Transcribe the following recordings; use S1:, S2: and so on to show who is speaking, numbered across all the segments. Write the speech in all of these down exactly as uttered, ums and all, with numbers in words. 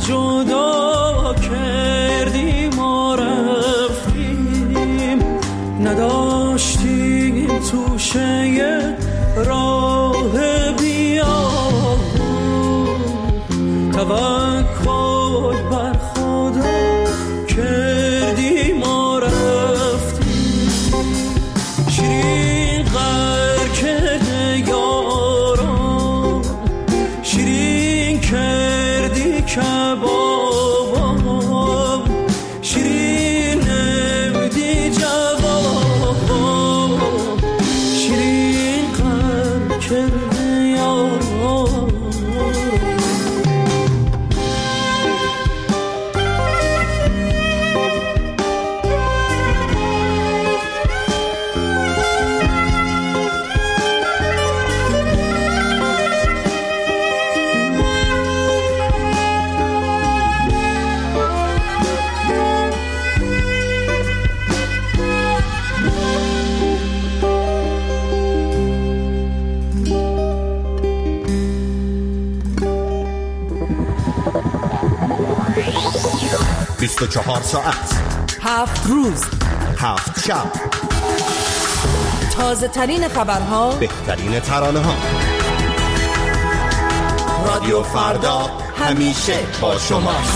S1: جدا کردی ما رفتیم، نداشتیم توشه راه بیا، توکل بر خدا کردی ما رفتیم، شیرین غر کرده یاران، شیرین کردی کبابم، شیرین نمیدی جوابم، شیرین غر کرده یاران.
S2: بیست و چهار ساعت،
S3: هفت روز،
S2: هفت شب،
S3: تازه ترین خبرها،
S2: بهترین ترانه ها. رادیو فردا همیشه با شماست.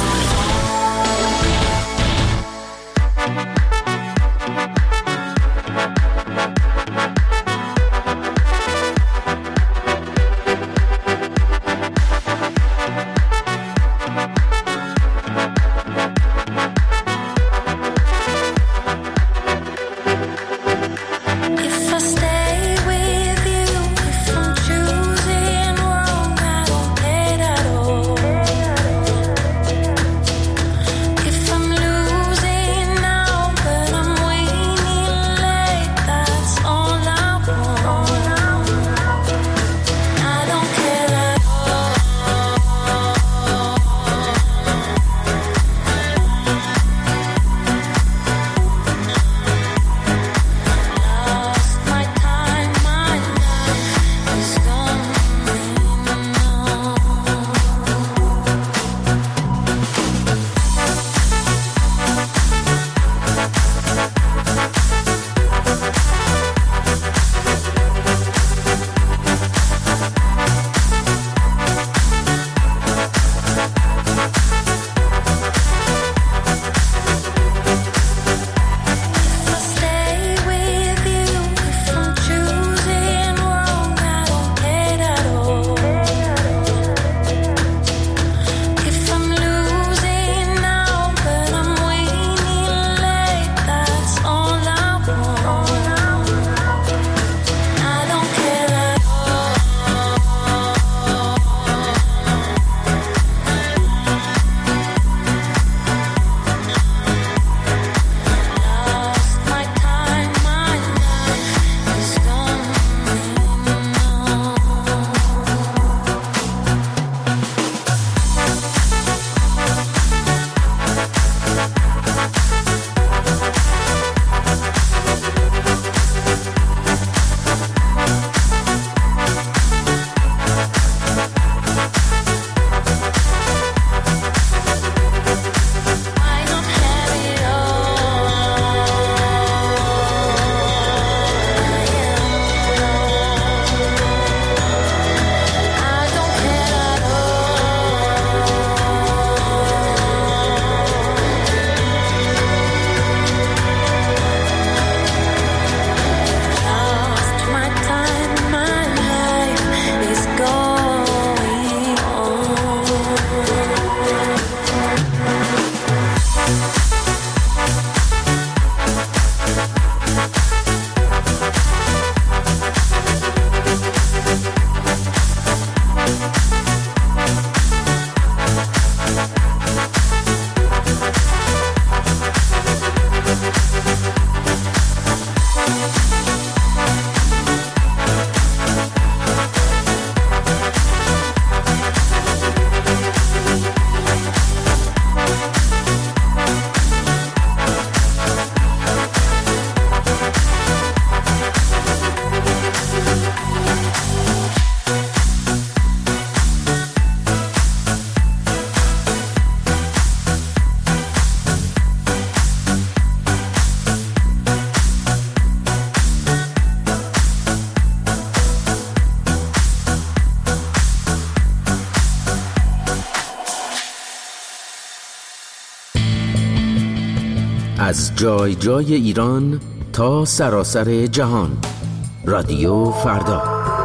S4: از جای جای ایران تا سراسر جهان. رادیو فردا.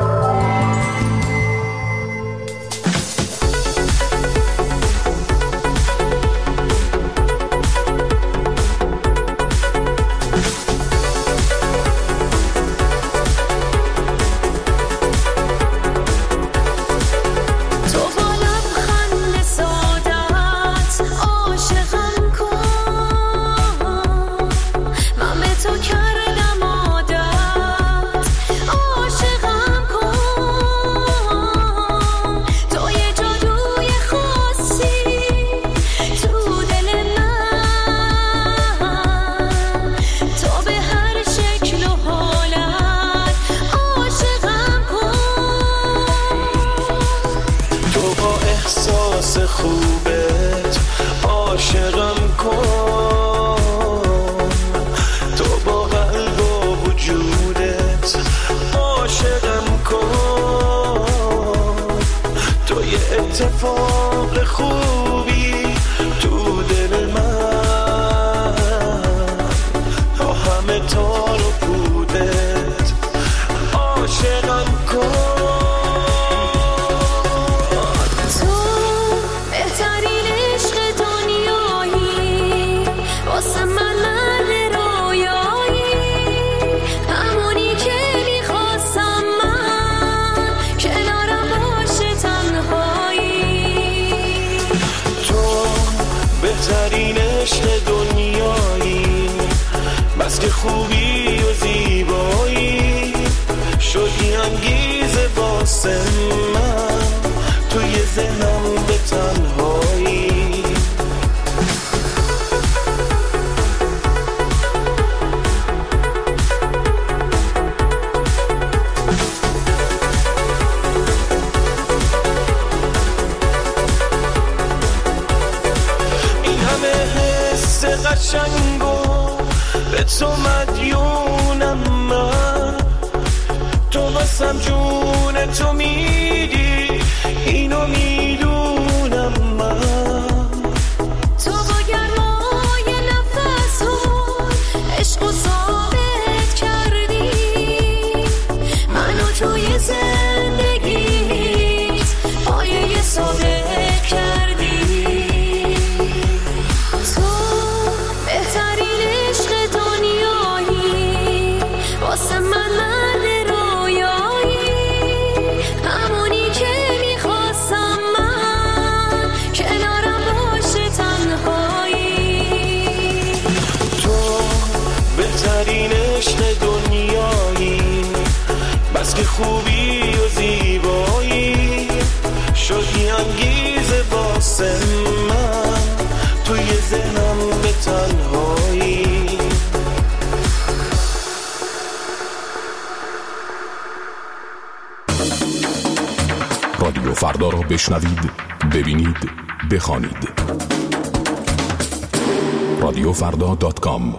S5: اتفاق خوبی تو دل من، با همه تار و پودت عاشقم کن.
S6: تو بهترین عشق دنیایی، واسه من مرد رویایی، همونی که میخواستم من کنارم باشه تنهایی.
S5: بهترین عشق دنیایی، بس که خوبی و زیبایی، شدی انگیزه واسه من توی ذهنم به تنهایی. قشنگو به تو مدیونم من، تو واسم جون تو میدی، اینو میدونم من.
S6: تو با گرمای نفس ها عشق و ثابت کردی، منو توی زندگیت پایه ثابت کردی. واسه من مرد رویایی، همونی که میخواستم من کنارم باشه تنهایی.
S5: تو بهترین عشق دنیایی، بس که خوبی و زیبایی، شدی انگیزه واسه من توی ذهنم به تنهایی.
S7: رادیو فردا را بشنوید، ببینید، بخوانید. رادیو فردا دات کام.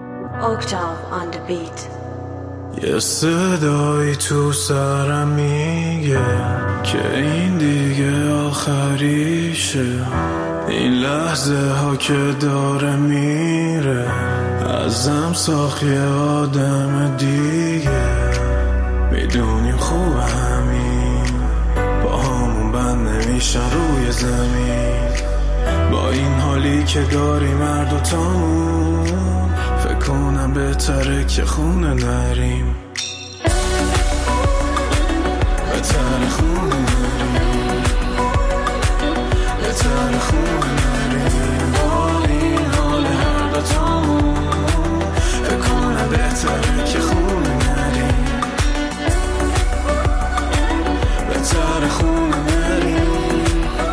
S5: یه صدایی تو سرم میگه که این دیگه آخریشه، این لحظه ها که داره میره ازم ساخت یه آدم دیگه. میدونیم خوب همین با همون بند نمیشن روی زمین، با این حالی که داری مرد و تامون، فکر کنم بهتره که خونه نریم، بهتره خونه نریم، بهتره خونه نریم. با این حال هر دو تامون، فکر کنم بهتره که خونه نریم، بهتره خونه نریم،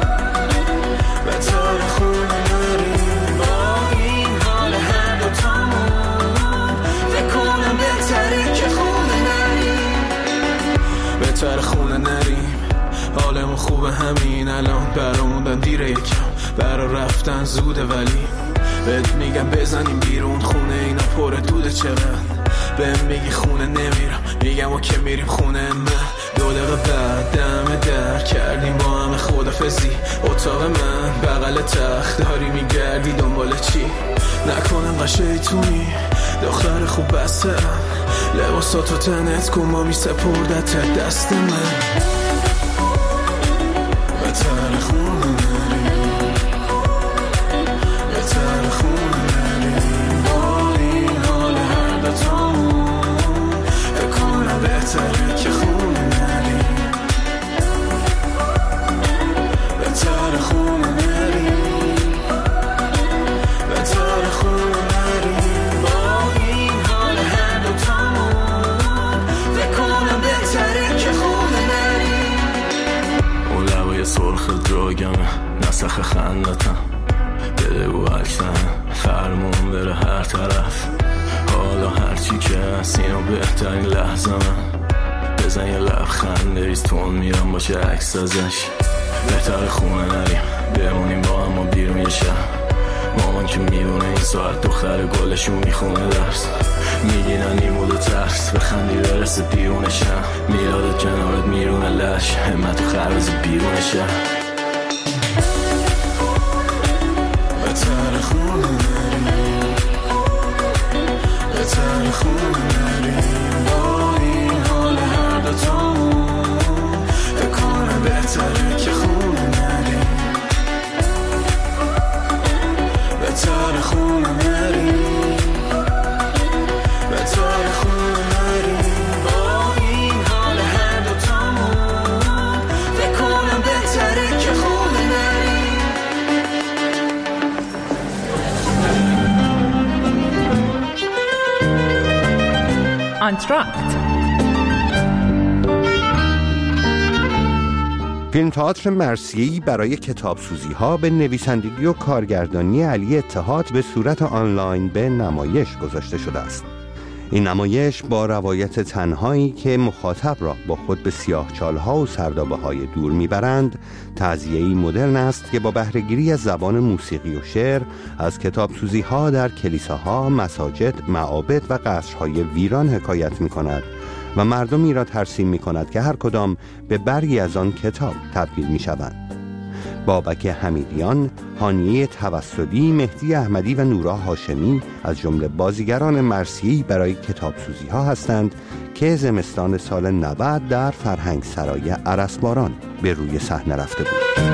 S5: بهتره خونه نریم. با این حال هر دو تامون، فکر کنم بهتره که خونه نریم، بهتره خونه نریم. حالمون خوبه همین الان، براموندن دیره یکم، برا رفتن زوده، ولی بهت میگم بزنیم بیرون خونه، اینا پر دوده چقدر. بهم میگی خونه نمیرم، میگم و که میریم خونه من. دو دقیقه بعد دم در کردیم با همه خدافزی. اتاق من بغل تخت داری میگردی دنبال چی؟ نکنم قشیطونی دختر خوب بسته ام، لباساتو تنت کن ما میسپردت دست من. بهتر خونه نریم، بهتر خونه نریم با این حال هر دوتامون. بکنم بهتره که خونه نریم، بهتر خونه نریم، بهتر خونه نریم با این حال هر دوتامون. بکنم بهتره که خونه نریم. اون لبای سرخ دراگمه نسخ خندتم، بده و عکسم فرمون بره هر طرف. حالا هرچی که هست اینو بهترین لحظه من. بزن یه لبخند ریز تون میرم باشه عکس ازش. بهتر خونه نریم بمونیم با هم و بیرون یه شهر. مامان که میدونه این ساعت دختر گلشون میخونه درس. میگینن نیمود و ترس بخندی برسه بیرون شهر. میلادت کنارت میرونه لش همت و خرز بیرون شهر. بهتر خونه نریم، بهتر خونه نریم با این حال هر دوتامون. بکنم بهتره که خونه نریم، بهتر خونه نریم، بهتر خونه نریم با این حال هر دوتامون. بکنم بهتره که خونه نریم.
S3: آنتراکت
S8: فیلم تئاتر مرثیه‌ای برای کتابسوزی‌ها به نویسندگی و کارگردانی علی اتحاد به صورت آنلاین به نمایش گذاشته شده است. این نمایش با روایت تنهایی که مخاطب را با خود به سیاهچال‌ها و سردابه‌های دور می‌برند، تعزیه‌ای مدرن است که با بهره‌گیری از زبان موسیقی و شعر از کتابسوزی‌ها در کلیساها، مساجد، معابد و قصرهای ویران حکایت می‌کند و مردمی را ترسیم می‌کند که هر کدام به برگی از آن کتاب تبدیل می‌شوند. بابک حمیدیان، هانیه توسلی، مهدی احمدی و نورا هاشمی از جمله بازیگران مرثیه‌ای برای کتابسوزی‌ها هستند که زمستان سال نود در فرهنگ سرای ارسباران به روی صحنه رفته بود.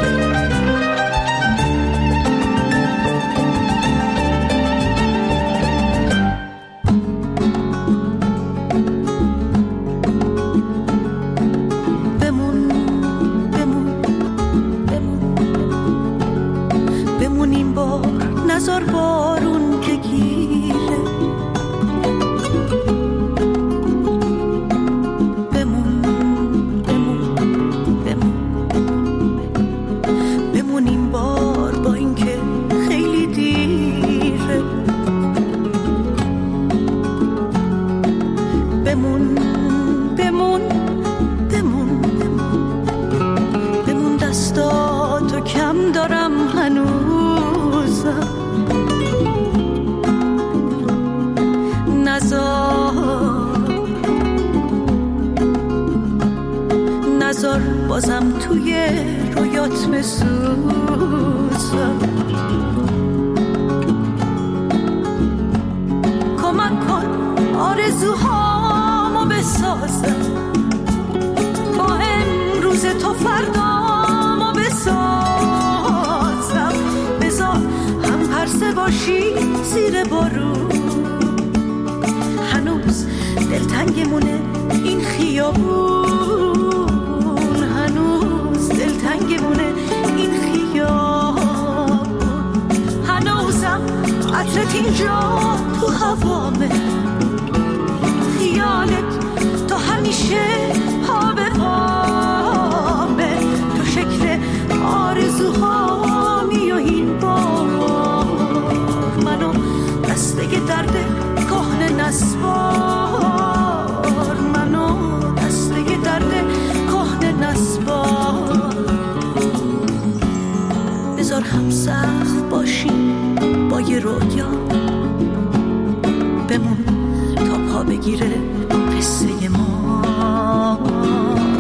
S9: بازم توی رویات بسوزم. کمک کن آرزوهامو بسازم، با امروز تو فردامو بسازم. بذار هم پرسه باشی زیر بارون، هنوز دلتنگمونه این خیابون، هنوز دلتنگمونه این خیابون، هنوزم عطرت اینجا تو هوامه، خیالت تو همیشه پا به پامه، تو شکل آرزوهامی و این بار منو دسته درد کهنه نسبار، منو دسته درد کهنه نسبار. بذار هم سخت باشیم با یه رویا، بمون تا پا بگیره قصه ما.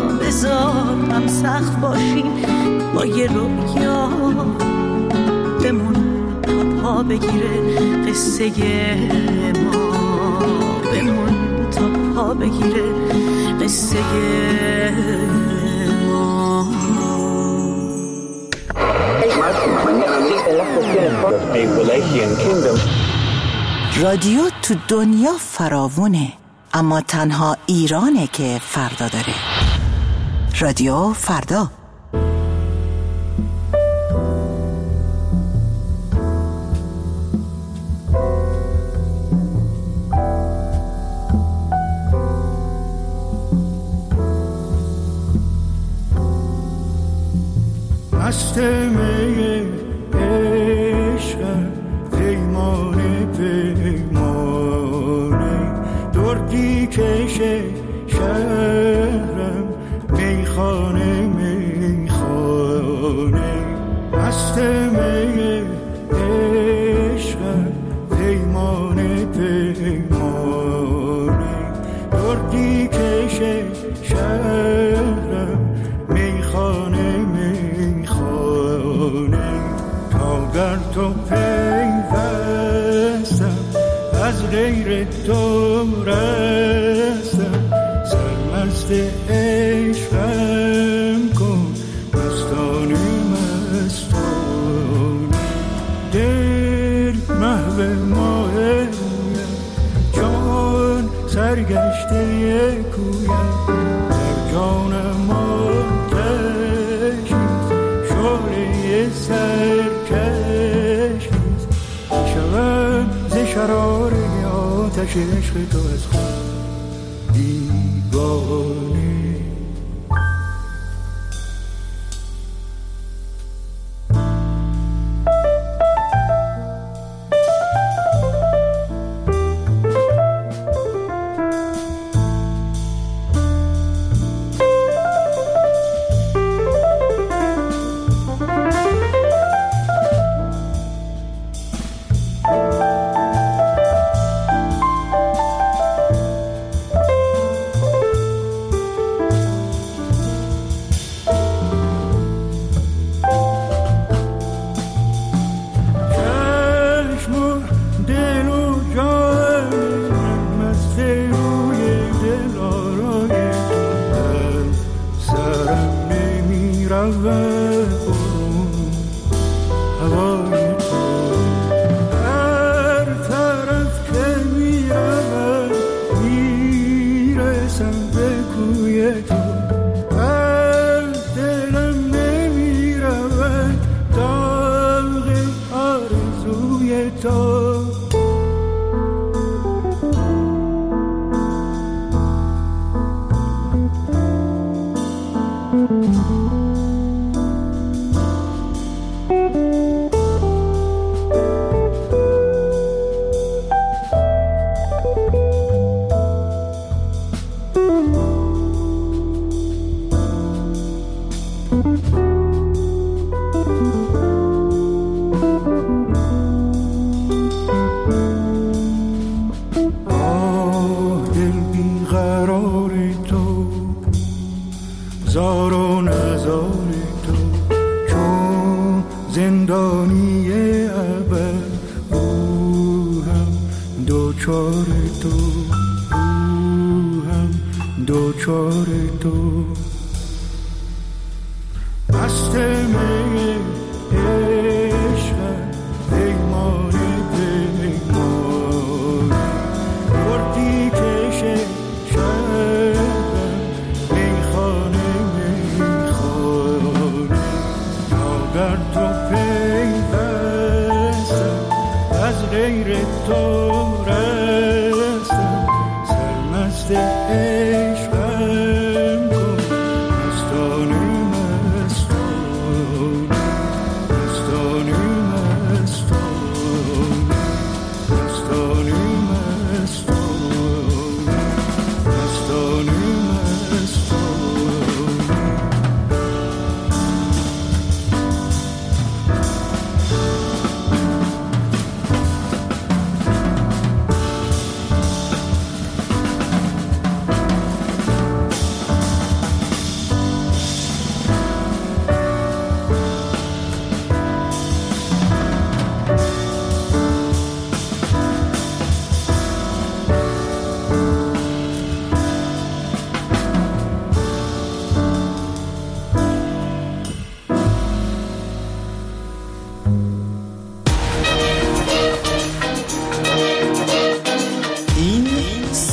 S9: بذار هم سخت باشیم با یه رویا بمون تا پا بگیره قصه ما، بمون تا پا بگیره قصه ما.
S10: رادیو تو دنیا فراوونه، اما تنها ایرانه که فردا داره. رادیو فردا.
S11: مست می عشقم پیمانه پیمانه دردی کشه شهرم میخانه میخانه مست می عشقم پیمانه پیمانه دردی کشه شهرم میخانه میخانه تا در تو پیوستم از غیر تو رستم سرمست عشقم کن مستانه مستانه دل محو ماه جان سرگشته کویم در جانم آتشی شعله سرکشی شوم ز شرار آتش عشق تو از خود دیوانه.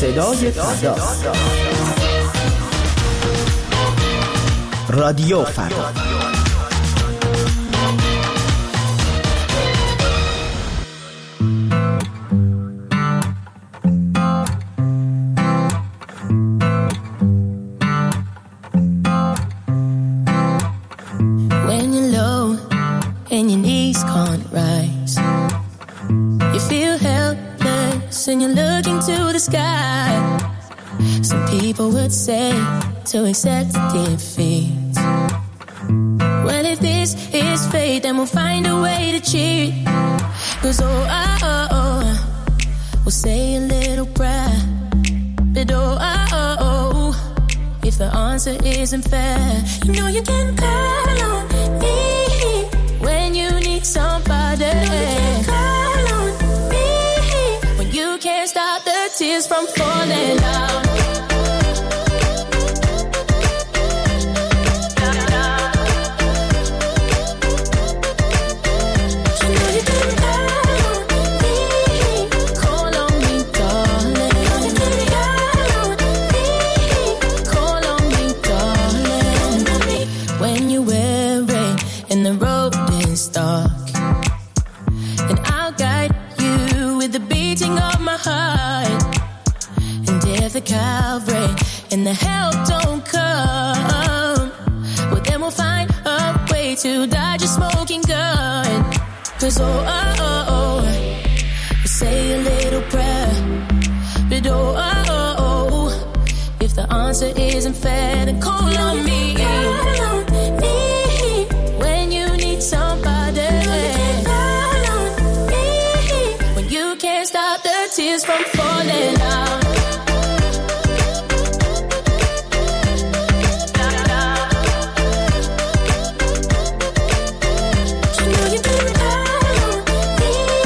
S12: صدای فردا. رادیو فردا.
S6: Say to accept defeat. Well, if this is fate, then we'll find a way to cheat. Cause oh, oh, oh, oh, we'll say a little prayer. But oh, oh, oh, oh, if the answer isn't fair, you know you can call on me when you need somebody. You know you can call on me when you can't stop the tears from falling down. Calvary and the help don't come, well then we'll find a way to dodge a smoking gun. Cause oh, oh, oh, oh, we'll say a little prayer. But oh, oh, oh, oh, if the answer isn't fair, then call on me. Call on me when you need somebody. Call on me when you can't stop the tears from falling.